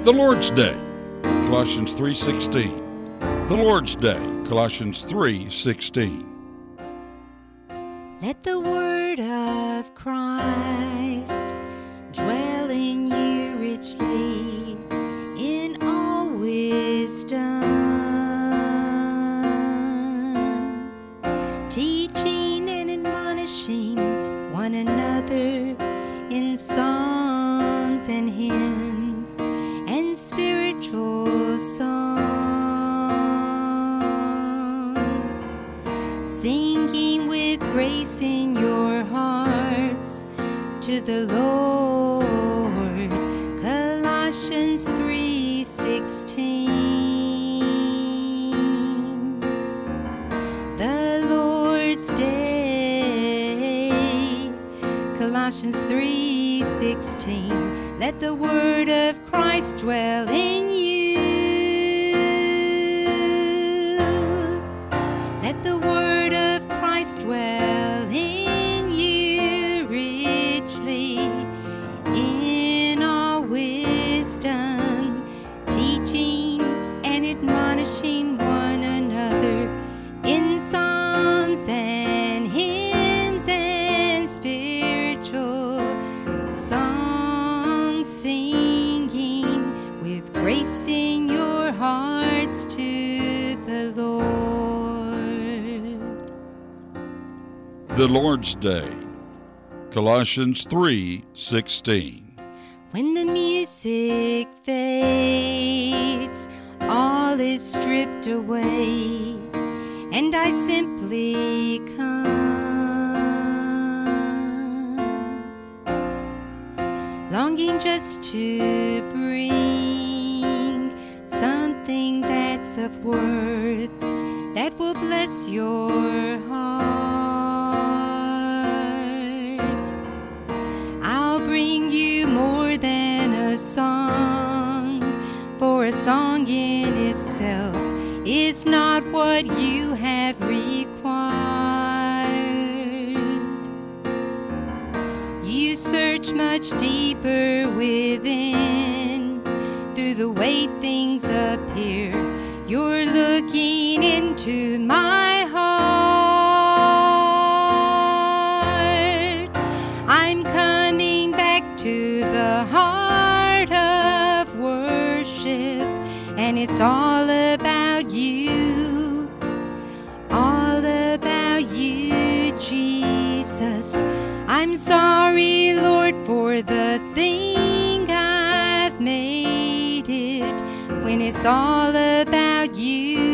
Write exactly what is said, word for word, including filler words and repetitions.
The Lord's Day, Colossians three sixteen. The Lord's Day, Colossians three sixteen. Let the word of Christ dwell in you richly in all wisdom, teaching and admonishing one another in psalms and hymns and spiritual songs, singing with grace in your hearts to the Lord. Colossians three sixteen. The Lord's Day, Colossians three sixteen. Let the word of Christ dwell in you. Let the word of Christ dwell in you richly in all wisdom, teaching and admonishing one another in psalms and hymns and spiritual songs, singing with grace in your hearts to the Lord. The Lord's Day, Colossians three sixteen. When the music fades, all is stripped away, and I simply come, longing just to bring something that's of worth that will bless your heart. I'll bring you more than a song, for a song in itself is not what you have required. You search much deeper within, through the way things appear. You're looking into my heart. I'm coming back to the heart of worship, and it's all about you, all about you, Jesus. I'm sorry, Lord, for the thing I've made it, when it's all about you.